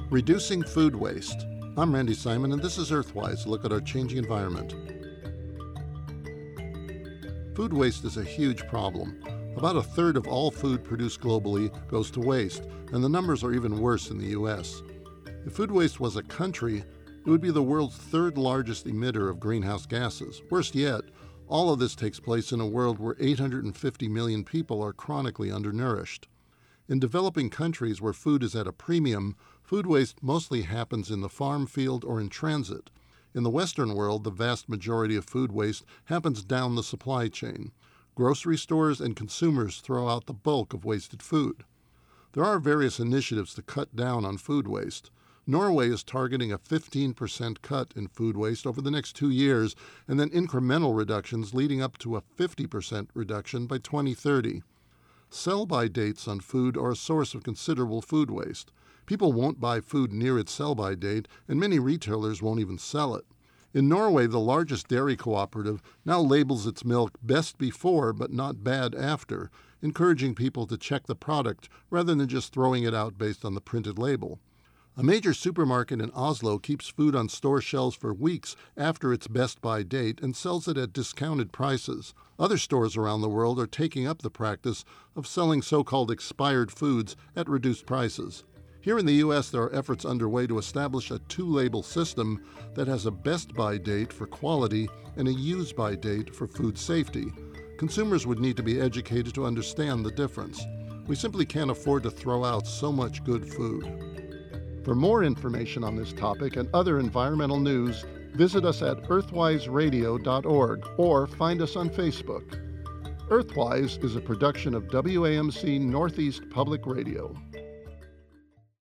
Reducing food waste. I'm Randy Simon, and this is Earthwise, a look at our changing environment. Food waste is a huge problem. About a third of all food produced globally goes to waste, and the numbers are even worse in the U.S. If food waste was a country, it would be the world's third largest emitter of greenhouse gases. Worst yet, all of this takes place in a world where 850 million people are chronically undernourished. In developing countries where food is at a premium, food waste mostly happens in the farm field or in transit. In the Western world, the vast majority of food waste happens down the supply chain. Grocery stores and consumers throw out the bulk of wasted food. There are various initiatives to cut down on food waste. Norway is targeting a 15% cut in food waste over the next 2 years, and then incremental reductions leading up to a 50% reduction by 2030. Sell-by dates on food are a source of considerable food waste. People won't buy food near its sell-by date, and many retailers won't even sell it. In Norway, the largest dairy cooperative now labels its milk best before but not bad after, encouraging people to check the product rather than just throwing it out based on the printed label. A major supermarket in Oslo keeps food on store shelves for weeks after its best-by date and sells it at discounted prices. Other stores around the world are taking up the practice of selling so-called expired foods at reduced prices. Here in the U.S., there are efforts underway to establish a two-label system that has a best-by date for quality and a use-by date for food safety. Consumers would need to be educated to understand the difference. We simply can't afford to throw out so much good food. For more information on this topic and other environmental news, visit us at earthwiseradio.org or find us on Facebook. Earthwise is a production of WAMC Northeast Public Radio.